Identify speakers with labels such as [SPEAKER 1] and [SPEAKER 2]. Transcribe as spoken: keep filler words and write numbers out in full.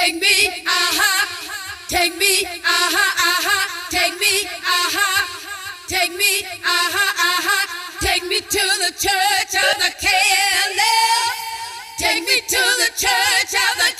[SPEAKER 1] Take me, aha, take me, aha, aha, take me, aha, take me, aha, aha, take me to the church of the K L L, take me to the church of the